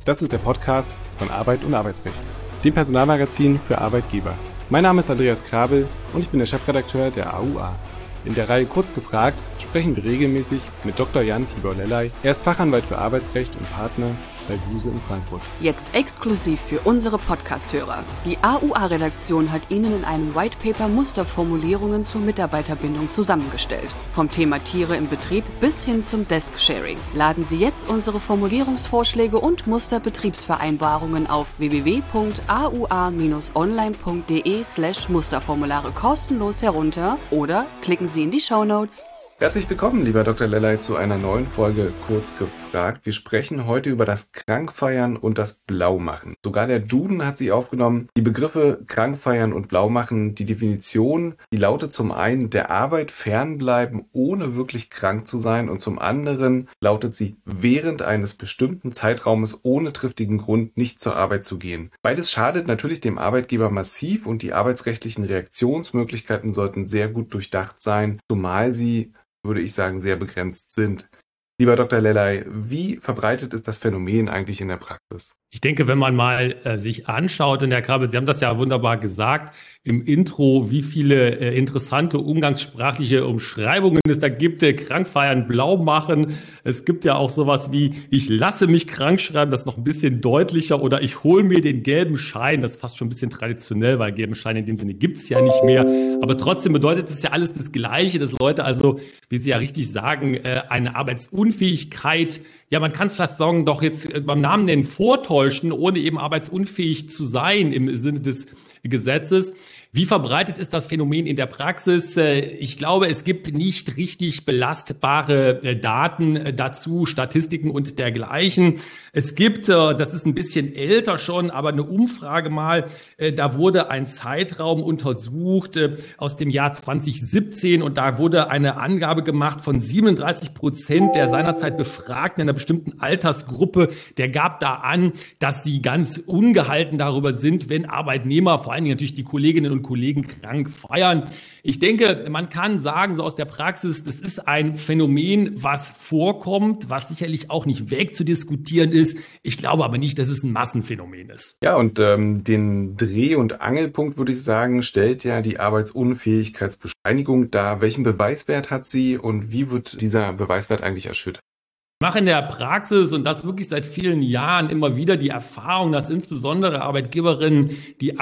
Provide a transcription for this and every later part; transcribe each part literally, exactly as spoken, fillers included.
Das ist der Podcast von Arbeit und Arbeitsrecht, dem Personalmagazin für Arbeitgeber. Mein Name ist Andreas Krabel und ich bin der Chefredakteur der A U A. In der Reihe Kurz gefragt sprechen wir regelmäßig mit Doktor Jan Tibor Lellay. Er ist Fachanwalt für Arbeitsrecht und Partner bei Buse in Frankfurt. Jetzt exklusiv für unsere Podcast-Hörer. Die A U A-Redaktion hat Ihnen in einem White Paper Musterformulierungen zur Mitarbeiterbindung zusammengestellt. Vom Thema Tiere im Betrieb bis hin zum Desk-Sharing. Laden Sie jetzt unsere Formulierungsvorschläge und Musterbetriebsvereinbarungen auf w w w punkt a u a bindestrich online punkt d e slash Musterformulare kostenlos herunter oder klicken Sie in die Shownotes. Herzlich willkommen, lieber Doktor Lellay, zu einer neuen Folge Kurz gefragt. Wir sprechen heute über das Krankfeiern und das Blaumachen. Sogar der Duden hat sie aufgenommen. Die Begriffe Krankfeiern und Blaumachen, die Definition, die lautet zum einen der Arbeit fernbleiben, ohne wirklich krank zu sein, und zum anderen lautet sie während eines bestimmten Zeitraumes ohne triftigen Grund nicht zur Arbeit zu gehen. Beides schadet natürlich dem Arbeitgeber massiv und die arbeitsrechtlichen Reaktionsmöglichkeiten sollten sehr gut durchdacht sein, zumal sie, würde ich sagen, sehr begrenzt sind. Lieber Doktor Lellay, wie verbreitet ist das Phänomen eigentlich in der Praxis? Ich denke, wenn man mal äh, sich anschaut, in der Krabbe, Sie haben das ja wunderbar gesagt im Intro, wie viele äh, interessante umgangssprachliche Umschreibungen es da gibt. Äh, Krankfeiern, blau machen. Es gibt ja auch sowas wie, ich lasse mich krank schreiben, das ist noch ein bisschen deutlicher, oder ich hole mir den gelben Schein. Das ist fast schon ein bisschen traditionell, weil gelben Schein in dem Sinne gibt's ja nicht mehr. Aber trotzdem bedeutet es ja alles das Gleiche, dass Leute also, wie Sie ja richtig sagen, äh, eine Arbeitsunfähigkeit, ja, man kann es fast sagen, doch jetzt beim Namen nennen, vortäuschen, ohne eben arbeitsunfähig zu sein im Sinne des Gesetzes. Wie verbreitet ist das Phänomen in der Praxis? Ich glaube, es gibt nicht richtig belastbare Daten dazu, Statistiken und dergleichen. Es gibt, das ist ein bisschen älter schon, aber eine Umfrage mal, da wurde ein Zeitraum untersucht aus dem Jahr zwanzig siebzehn und da wurde eine Angabe gemacht von siebenunddreißig Prozent der seinerzeit Befragten in einer bestimmten Altersgruppe. Der gab da an, dass sie ganz ungehalten darüber sind, wenn Arbeitnehmer, vor allen Dingen natürlich die Kolleginnen und Kollegen, krank feiern. Ich denke, man kann sagen, so aus der Praxis, das ist ein Phänomen, was vorkommt, was sicherlich auch nicht wegzudiskutieren ist. Ich glaube aber nicht, dass es ein Massenphänomen ist. Ja, und ähm, den Dreh- und Angelpunkt, würde ich sagen, stellt ja die Arbeitsunfähigkeitsbescheinigung dar. Welchen Beweiswert hat sie und wie wird dieser Beweiswert eigentlich erschüttert? Ich mache in der Praxis, und das wirklich seit vielen Jahren, immer wieder die Erfahrung, dass insbesondere Arbeitgeberinnen die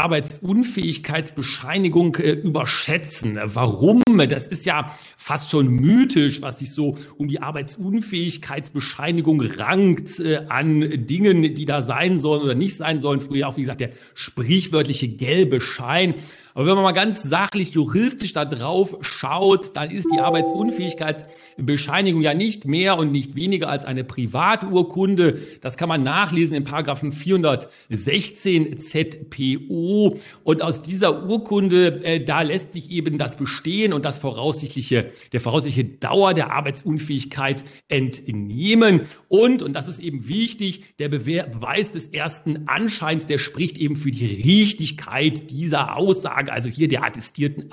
Arbeitsunfähigkeitsbescheinigung äh, überschätzen. Warum? Das ist ja fast schon mythisch, was sich so um die Arbeitsunfähigkeitsbescheinigung rankt äh, an Dingen, die da sein sollen oder nicht sein sollen. Früher auch, wie gesagt, der sprichwörtliche gelbe Schein. Aber wenn man mal ganz sachlich, juristisch da drauf schaut, dann ist die Arbeitsunfähigkeitsbescheinigung ja nicht mehr und nicht weniger als eine Privaturkunde. Das kann man nachlesen in Paragraphen vierhundertsechzehn Z P O. Und aus dieser Urkunde, äh, da lässt sich eben das Bestehen und das voraussichtliche, der voraussichtliche Dauer der Arbeitsunfähigkeit entnehmen. Und, und das ist eben wichtig, der Beweis des ersten Anscheins, der spricht eben für die Richtigkeit dieser Aussage. Also hier der attestierten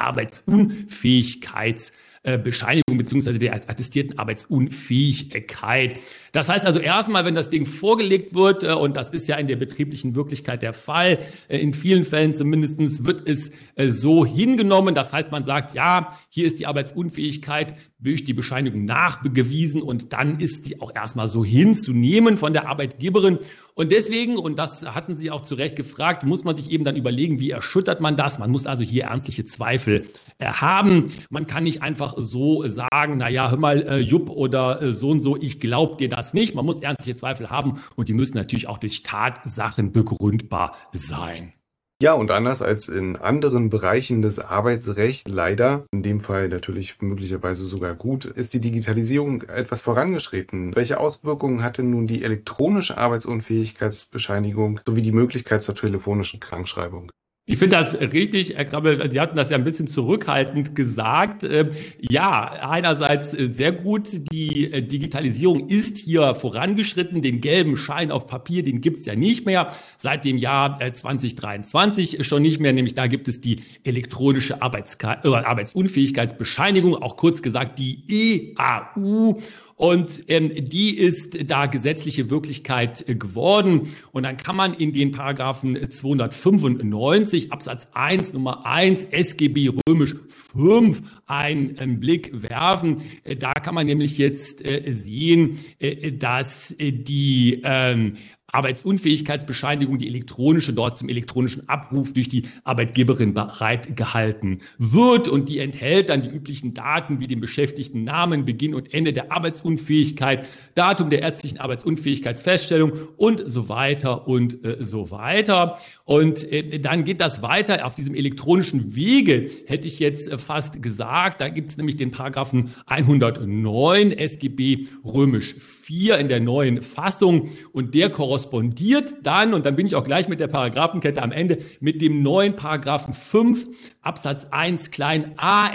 Arbeitsunfähigkeitsbescheinigung beziehungsweise der attestierten Arbeitsunfähigkeit. Das heißt also erstmal, wenn das Ding vorgelegt wird, und das ist ja in der betrieblichen Wirklichkeit der Fall, in vielen Fällen zumindest wird es so hingenommen. Das heißt, man sagt, ja, hier ist die Arbeitsunfähigkeit durch die Bescheinigung nachgewiesen und dann ist die auch erstmal so hinzunehmen von der Arbeitgeberin. Und deswegen, und das hatten Sie auch zu Recht gefragt, muss man sich eben dann überlegen, wie erschüttert man das? Man muss also hier ernstliche Zweifel äh, haben. Man kann nicht einfach so sagen, na ja, hör mal, äh, Jupp oder äh, so und so, ich glaub dir das nicht. Man muss ernstliche Zweifel haben und die müssen natürlich auch durch Tatsachen begründbar sein. Ja, und anders als in anderen Bereichen des Arbeitsrechts, leider, in dem Fall natürlich möglicherweise sogar gut, ist die Digitalisierung etwas vorangeschritten. Welche Auswirkungen hatte nun die elektronische Arbeitsunfähigkeitsbescheinigung sowie die Möglichkeit zur telefonischen Krankschreibung? Ich finde das richtig, Herr Krabbe, Sie hatten das ja ein bisschen zurückhaltend gesagt. Ja, einerseits sehr gut, die Digitalisierung ist hier vorangeschritten. Den gelben Schein auf Papier, den gibt's ja nicht mehr. Seit dem Jahr zwanzig dreiundzwanzig schon nicht mehr, nämlich da gibt es die elektronische Arbeits- Arbeitsunfähigkeitsbescheinigung, auch kurz gesagt die E A U. und ähm, die ist da gesetzliche Wirklichkeit äh, geworden. Und dann kann man in den Paragraphen zweihundertfünfundneunzig Absatz eins Nummer eins S G B römisch fünf einen ähm, Blick werfen. Äh, da kann man nämlich jetzt äh, sehen, äh, dass äh, die ähm, Arbeitsunfähigkeitsbescheinigung, die elektronische, dort zum elektronischen Abruf durch die Arbeitgeberin bereitgehalten wird. Und die enthält dann die üblichen Daten wie den Beschäftigten Namen, Beginn und Ende der Arbeitsunfähigkeit, Datum der ärztlichen Arbeitsunfähigkeitsfeststellung und so weiter und äh, so weiter. Und äh, dann geht das weiter auf diesem elektronischen Wege, hätte ich jetzt äh, fast gesagt. Da gibt es nämlich den Paragraphen hundertneun S G B römisch vier in der neuen Fassung und der korrespondiert dann, und dann bin ich auch gleich mit der Paragraphenkette am Ende, mit dem neuen Paragraphen fünf Absatz eins klein a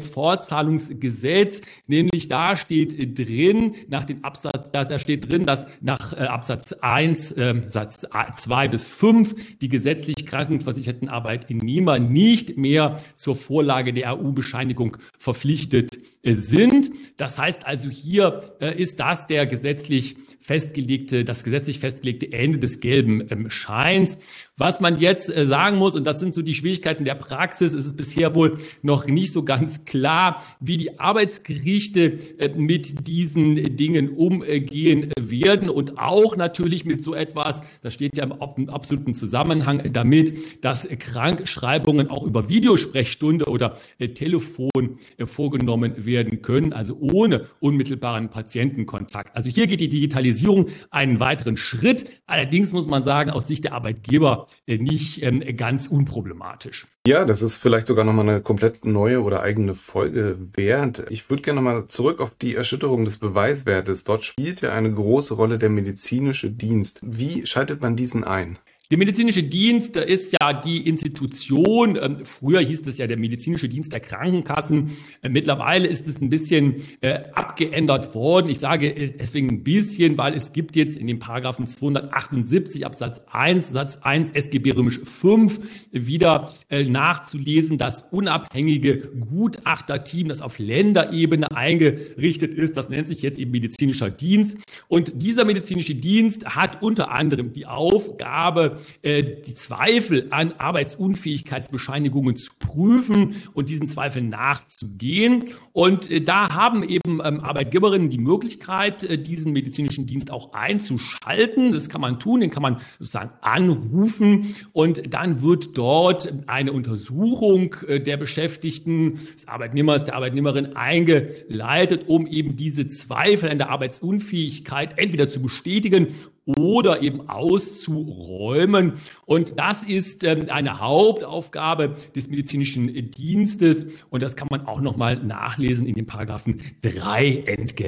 Entgeltfortzahlungsgesetz, nämlich da steht drin, nach dem Absatz, da, da steht drin, dass nach äh, Absatz eins, äh, Satz zwei bis fünf die gesetzlich krankenversicherten Arbeitnehmer nicht mehr zur Vorlage der A U-Bescheinigung verpflichtet äh, sind. Das heißt also, hier äh, ist das der gesetzlich festgelegte, das gesetzlich festgelegte Ende des gelben ähm, Scheins. Was man jetzt äh, sagen muss, und das sind so die Schwierigkeiten der Praxis, ist es bisher wohl noch nicht so ganz klar, wie die Arbeitsgerichte äh, mit diesen Dingen umgehen werden und auch natürlich mit so etwas, das steht ja im, im absoluten Zusammenhang damit, dass äh, Krankschreibungen auch über Videosprechstunde oder äh, Telefon äh, vorgenommen werden können, also ohne unmittelbaren Patientenkontakt. Also hier geht die Digitalisierung einen weiteren Schritt. Allerdings muss man sagen, aus Sicht der Arbeitgeber nicht ähm, ganz unproblematisch. Ja, das ist vielleicht sogar nochmal eine komplett neue oder eigene Folge wert. Ich würde gerne nochmal zurück auf die Erschütterung des Beweiswertes. Dort spielt ja eine große Rolle der medizinische Dienst. Wie schaltet man diesen ein? Der medizinische Dienst ist ja die Institution, äh, früher hieß es ja der medizinische Dienst der Krankenkassen, äh, mittlerweile ist es ein bisschen äh, abgeändert worden. Ich sage deswegen ein bisschen, weil es gibt jetzt in dem Paragraphen zweihundertachtundsiebzig Absatz eins Satz eins S G B römisch fünf wieder äh, nachzulesen, das unabhängige Gutachterteam, das auf Länderebene eingerichtet ist, das nennt sich jetzt eben medizinischer Dienst. Und dieser medizinische Dienst hat unter anderem die Aufgabe, die Zweifel an Arbeitsunfähigkeitsbescheinigungen zu prüfen und diesen Zweifeln nachzugehen. Und da haben eben Arbeitgeberinnen die Möglichkeit, diesen medizinischen Dienst auch einzuschalten. Das kann man tun, den kann man sozusagen anrufen und dann wird dort eine Untersuchung der Beschäftigten, des Arbeitnehmers, der Arbeitnehmerin eingeleitet, um eben diese Zweifel an der Arbeitsunfähigkeit entweder zu bestätigen oder eben auszuräumen. Und das ist ähm, eine Hauptaufgabe des medizinischen Dienstes. Und das kann man auch nochmal nachlesen in dem Paragraphen drei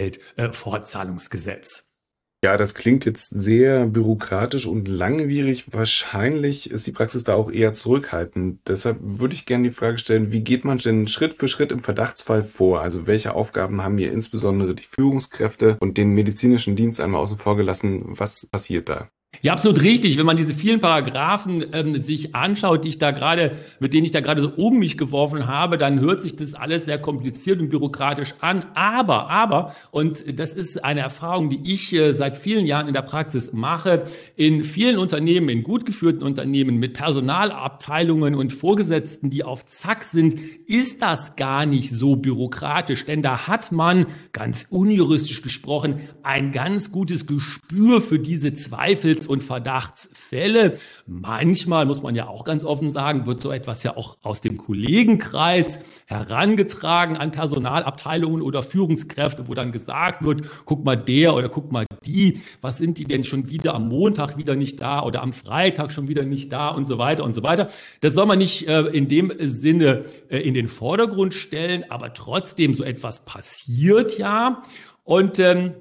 Entgeltfortzahlungsgesetz. Ja, das klingt jetzt sehr bürokratisch und langwierig. Wahrscheinlich ist die Praxis da auch eher zurückhaltend. Deshalb würde ich gerne die Frage stellen, wie geht man denn Schritt für Schritt im Verdachtsfall vor? Also welche Aufgaben haben hier insbesondere die Führungskräfte und den medizinischen Dienst einmal außen vor gelassen? Was passiert da? Ja, absolut richtig. Wenn man diese vielen Paragraphen ähm, sich anschaut, die ich da gerade, mit denen ich da gerade so um mich geworfen habe, dann hört sich das alles sehr kompliziert und bürokratisch an. Aber, aber, und das ist eine Erfahrung, die ich äh, seit vielen Jahren in der Praxis mache, in vielen Unternehmen, in gut geführten Unternehmen mit Personalabteilungen und Vorgesetzten, die auf Zack sind, ist das gar nicht so bürokratisch. Denn da hat man, ganz unjuristisch gesprochen, ein ganz gutes Gespür für diese Zweifels- und Verdachtsfälle. Manchmal, muss man ja auch ganz offen sagen, wird so etwas ja auch aus dem Kollegenkreis herangetragen an Personalabteilungen oder Führungskräfte, wo dann gesagt wird, guck mal der oder guck mal die, was sind die denn schon wieder am Montag wieder nicht da oder am Freitag schon wieder nicht da und so weiter und so weiter. Das soll man nicht äh, in dem Sinne äh, in den Vordergrund stellen, aber trotzdem so etwas passiert ja. Und ähm,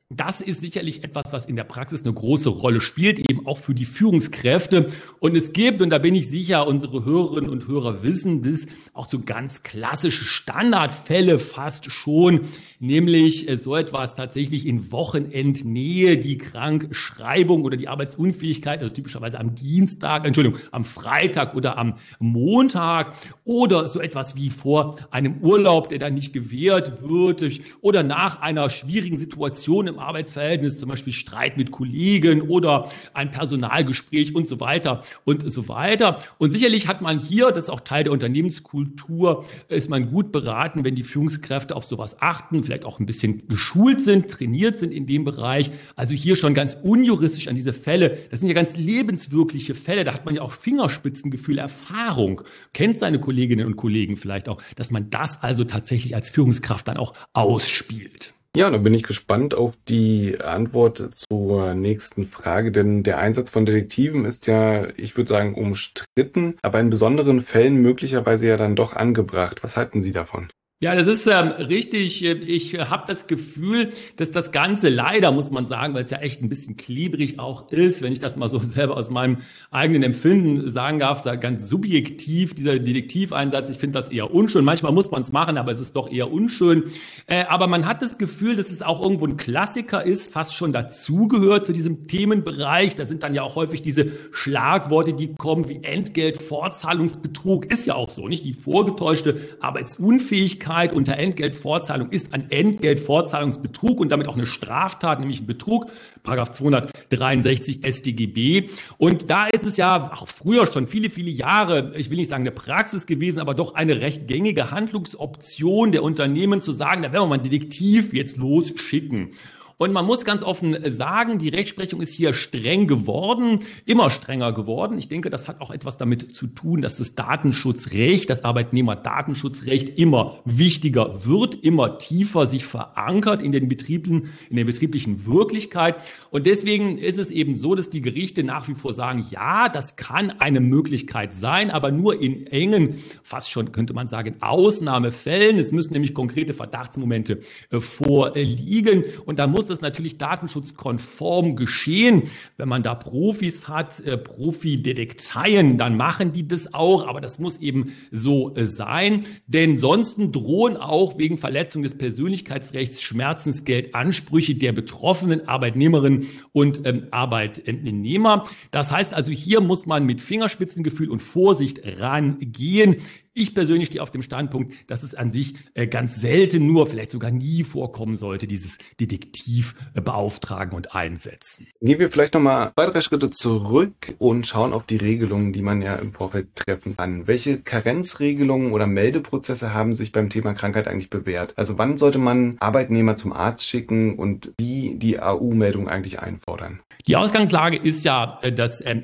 Das ist sicherlich etwas, was in der Praxis eine große Rolle spielt, eben auch für die Führungskräfte. Und es gibt, und da bin ich sicher, unsere Hörerinnen und Hörer wissen das, auch so ganz klassische Standardfälle fast schon, nämlich so etwas tatsächlich in Wochenendnähe, die Krankschreibung oder die Arbeitsunfähigkeit, also typischerweise am Dienstag, Entschuldigung, am Freitag oder am Montag, oder so etwas wie vor einem Urlaub, der dann nicht gewährt wird, oder nach einer schwierigen Situation im Arbeitsverhältnis, zum Beispiel Streit mit Kollegen oder ein Personalgespräch und so weiter und so weiter. Und sicherlich hat man hier, das ist auch Teil der Unternehmenskultur, ist man gut beraten, wenn die Führungskräfte auf sowas achten, vielleicht auch ein bisschen geschult sind, trainiert sind in dem Bereich. Also hier schon ganz unjuristisch an diese Fälle. Das sind ja ganz lebenswirkliche Fälle. Da hat man ja auch Fingerspitzengefühl, Erfahrung, kennt seine Kolleginnen und Kollegen vielleicht auch, dass man das also tatsächlich als Führungskraft dann auch ausspielt. Ja, dann bin ich gespannt auf die Antwort zur nächsten Frage, denn der Einsatz von Detektiven ist ja, ich würde sagen, umstritten, aber in besonderen Fällen möglicherweise ja dann doch angebracht. Was halten Sie davon? Ja, das ist ähm, richtig. Ich äh, habe das Gefühl, dass das Ganze leider, muss man sagen, weil es ja echt ein bisschen klebrig auch ist, wenn ich das mal so selber aus meinem eigenen Empfinden sagen darf, da ganz subjektiv, dieser Detektiveinsatz, ich finde das eher unschön. Manchmal muss man es machen, aber es ist doch eher unschön. Äh, aber man hat das Gefühl, dass es auch irgendwo ein Klassiker ist, fast schon dazugehört zu diesem Themenbereich. Da sind dann ja auch häufig diese Schlagworte, die kommen wie Entgelt, Fortzahlungsbetrug. Ist ja auch so, nicht? Die vorgetäuschte Arbeitsunfähigkeit unter Entgeltfortzahlung ist ein Entgeltfortzahlungsbetrug und damit auch eine Straftat, nämlich ein Betrug, Paragraph zweihundertdreiundsechzig S t G B. Und da ist es ja auch früher schon viele, viele Jahre, ich will nicht sagen eine Praxis gewesen, aber doch eine recht gängige Handlungsoption der Unternehmen zu sagen, da werden wir mal einen Detektiv jetzt losschicken. Und man muss ganz offen sagen, die Rechtsprechung ist hier streng geworden, immer strenger geworden. Ich denke, das hat auch etwas damit zu tun, dass das Datenschutzrecht, das Arbeitnehmerdatenschutzrecht immer wichtiger wird, immer tiefer sich verankert in den Betrieben, in der betrieblichen Wirklichkeit. Und deswegen ist es eben so, dass die Gerichte nach wie vor sagen, ja, das kann eine Möglichkeit sein, aber nur in engen, fast schon könnte man sagen, Ausnahmefällen. Es müssen nämlich konkrete Verdachtsmomente äh, vorliegen. Und da muss das natürlich datenschutzkonform geschehen. Wenn man da Profis hat, äh, Profi-Detekteien, dann machen die das auch, aber das muss eben so äh, sein, denn sonst drohen auch wegen Verletzung des Persönlichkeitsrechts Schmerzensgeldansprüche der betroffenen Arbeitnehmerinnen und ähm, Arbeitnehmer. Das heißt also, hier muss man mit Fingerspitzengefühl und Vorsicht rangehen. Ich persönlich stehe auf dem Standpunkt, dass es an sich äh, ganz selten, nur vielleicht sogar nie vorkommen sollte, dieses Detektiv äh, beauftragen und einsetzen. Gehen wir vielleicht nochmal zwei, drei Schritte zurück und schauen auf die Regelungen, die man ja im Vorfeld treffen kann. Welche Karenzregelungen oder Meldeprozesse haben sich beim Thema Krankheit eigentlich bewährt? Also wann sollte man Arbeitnehmer zum Arzt schicken und wie die A U-Meldung eigentlich einfordern? Die Ausgangslage ist ja äh, das ähm,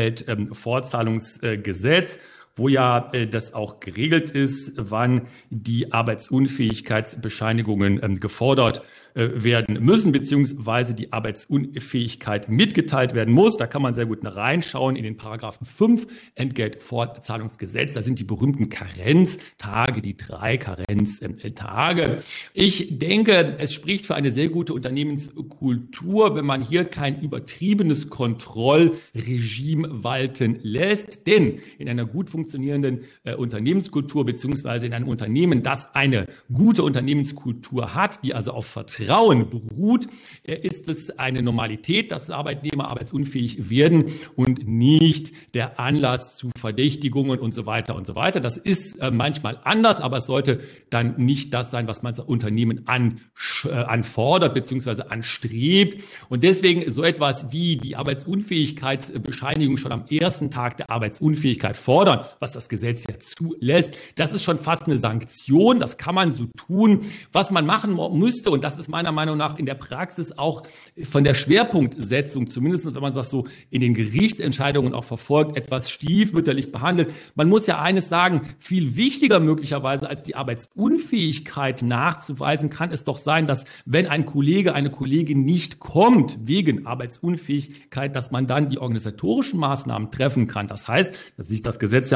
Entgeltfortzahlungsgesetz. Ähm, wo ja äh, das auch geregelt ist, wann die Arbeitsunfähigkeitsbescheinigungen ähm, gefordert äh, werden müssen, beziehungsweise die Arbeitsunfähigkeit mitgeteilt werden muss. Da kann man sehr gut reinschauen in den Paragraphen fünf Entgeltfortzahlungsgesetz. Da sind die berühmten Karenztage, die drei Karenztage. Ich denke, es spricht für eine sehr gute Unternehmenskultur, wenn man hier kein übertriebenes Kontrollregime walten lässt, denn in einer gut funktionierenden funktionierenden äh, Unternehmenskultur beziehungsweise in einem Unternehmen, das eine gute Unternehmenskultur hat, die also auf Vertrauen beruht, äh, ist es eine Normalität, dass Arbeitnehmer arbeitsunfähig werden und nicht der Anlass zu Verdächtigungen und so weiter und so weiter. Das ist äh, manchmal anders, aber es sollte dann nicht das sein, was man als Unternehmen an, äh, anfordert beziehungsweise anstrebt. Und deswegen so etwas wie die Arbeitsunfähigkeitsbescheinigung schon am ersten Tag der Arbeitsunfähigkeit fordern, was das Gesetz ja zulässt. Das ist schon fast eine Sanktion, das kann man so tun. Was man machen müsste, und das ist meiner Meinung nach in der Praxis auch von der Schwerpunktsetzung, zumindest wenn man das so in den Gerichtsentscheidungen auch verfolgt, etwas stiefmütterlich behandelt. Man muss ja eines sagen, viel wichtiger möglicherweise als die Arbeitsunfähigkeit nachzuweisen, kann es doch sein, dass wenn ein Kollege, eine Kollegin nicht kommt wegen Arbeitsunfähigkeit, dass man dann die organisatorischen Maßnahmen treffen kann. Das heißt, dass sich das Gesetz ja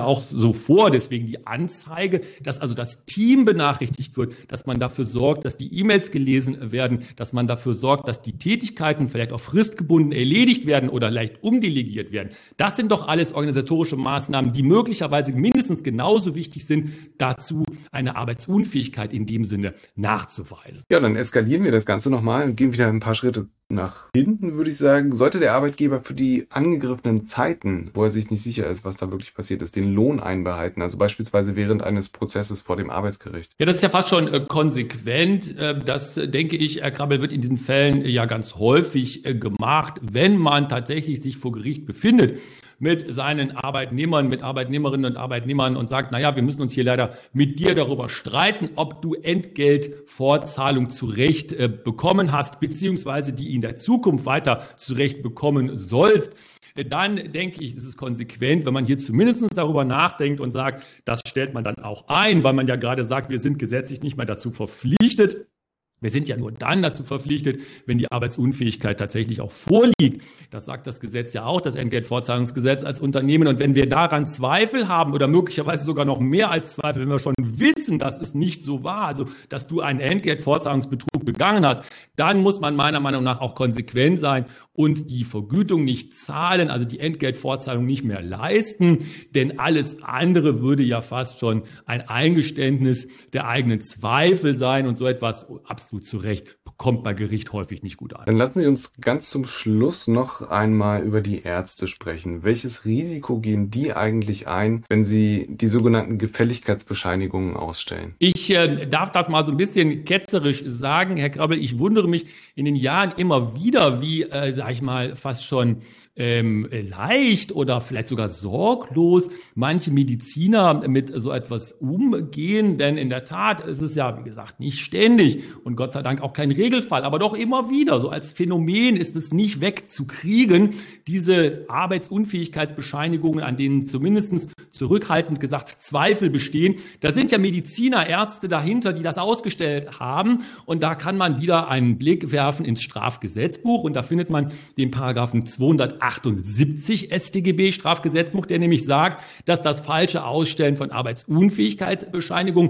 auch so vor, deswegen die Anzeige, dass also das Team benachrichtigt wird, dass man dafür sorgt, dass die E-Mails gelesen werden, dass man dafür sorgt, dass die Tätigkeiten vielleicht auch fristgebunden erledigt werden oder leicht umdelegiert werden. Das sind doch alles organisatorische Maßnahmen, die möglicherweise mindestens genauso wichtig sind, dazu eine Arbeitsunfähigkeit in dem Sinne nachzuweisen. Ja, dann eskalieren wir das Ganze nochmal und gehen wieder ein paar Schritte nach hinten, würde ich sagen. Sollte der Arbeitgeber für die angegriffenen Zeiten, wo er sich nicht sicher ist, was da wirklich passiert ist, den Lohn einbehalten, also beispielsweise während eines Prozesses vor dem Arbeitsgericht? Ja, das ist ja fast schon äh, konsequent. Äh, das, äh, denke ich, Herr Krabbel, wird in diesen Fällen äh, ja ganz häufig äh, gemacht, wenn man tatsächlich sich vor Gericht befindet mit seinen Arbeitnehmern, mit Arbeitnehmerinnen und Arbeitnehmern und sagt, naja, wir müssen uns hier leider mit dir darüber streiten, ob du Entgeltfortzahlung zurecht äh, bekommen hast, beziehungsweise die in der Zukunft weiter zurecht bekommen sollst. Dann denke ich, ist es konsequent, wenn man hier zumindest darüber nachdenkt und sagt, das stellt man dann auch ein, weil man ja gerade sagt, wir sind gesetzlich nicht mehr dazu verpflichtet. Wir sind ja nur dann dazu verpflichtet, wenn die Arbeitsunfähigkeit tatsächlich auch vorliegt. Das sagt das Gesetz ja auch, das Entgeltfortzahlungsgesetz als Unternehmen. Und wenn wir daran Zweifel haben oder möglicherweise sogar noch mehr als Zweifel, wenn wir schon wissen, dass es nicht so war, also dass du einen Entgeltfortzahlungsbetrug begangen hast, dann muss man meiner Meinung nach auch konsequent sein und die Vergütung nicht zahlen, also die Entgeltfortzahlung nicht mehr leisten. Denn alles andere würde ja fast schon ein Eingeständnis der eigenen Zweifel sein und so etwas absolut zu Recht kommt bei Gericht häufig nicht gut an. Dann lassen Sie uns ganz zum Schluss noch einmal über die Ärzte sprechen. Welches Risiko gehen die eigentlich ein, wenn sie die sogenannten Gefälligkeitsbescheinigungen ausstellen? Ich äh, darf das mal so ein bisschen ketzerisch sagen, Herr Krabbel. Ich wundere mich in den Jahren immer wieder, wie, äh, sag ich mal, fast schon ähm, leicht oder vielleicht sogar sorglos manche Mediziner mit so etwas umgehen. Denn in der Tat ist es ja, wie gesagt, nicht ständig und Gott sei Dank auch kein Regelfall, aber doch immer wieder. So als Phänomen ist es nicht wegzukriegen, diese Arbeitsunfähigkeitsbescheinigungen, an denen zumindest zurückhaltend gesagt Zweifel bestehen. Da sind ja Mediziner, Ärzte dahinter, die das ausgestellt haben. Und da kann man wieder einen Blick werfen ins Strafgesetzbuch. Und da findet man den Paragraphen zweihundertachtundsiebzig S t G B Strafgesetzbuch, der nämlich sagt, dass das falsche Ausstellen von Arbeitsunfähigkeitsbescheinigungen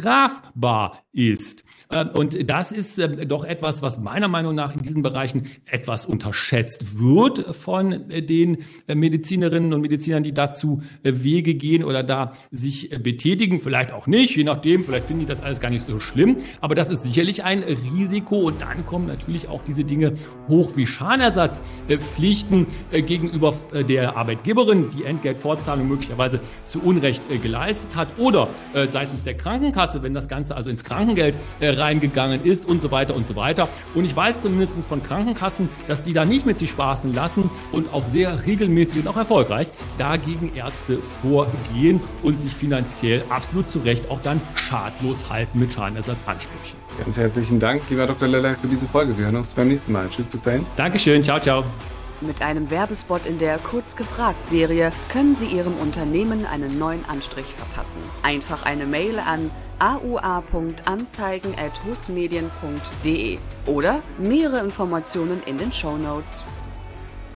strafbar ist. Und das ist doch etwas, was meiner Meinung nach in diesen Bereichen etwas unterschätzt wird von den Medizinerinnen und Medizinern, die dazu Wege gehen oder da sich betätigen. Vielleicht auch nicht, je nachdem, vielleicht finden die das alles gar nicht so schlimm. Aber das ist sicherlich ein Risiko. Und dann kommen natürlich auch diese Dinge hoch wie Schadenersatzpflichten gegenüber der Arbeitgeberin, die Entgeltfortzahlung möglicherweise zu Unrecht geleistet hat, oder seitens der Krankenkasse, wenn das Ganze also ins Krankengeld reingegangen ist und so weiter und so weiter. Und ich weiß zumindest von Krankenkassen, dass die da nicht mit sich spaßen lassen und auch sehr regelmäßig und auch erfolgreich dagegen Ärzte vorgehen und sich finanziell absolut zu Recht auch dann schadlos halten mit Schadenersatzansprüchen. Ganz herzlichen Dank, lieber Doktor Lellay, für diese Folge. Wir hören uns beim nächsten Mal. Tschüss, bis dahin. Dankeschön, ciao, ciao. Mit einem Werbespot in der Kurz gefragt Serie können Sie Ihrem Unternehmen einen neuen Anstrich verpassen. Einfach eine Mail an a u a punkt anzeigen at husmedien punkt de oder nähere Informationen in den Shownotes.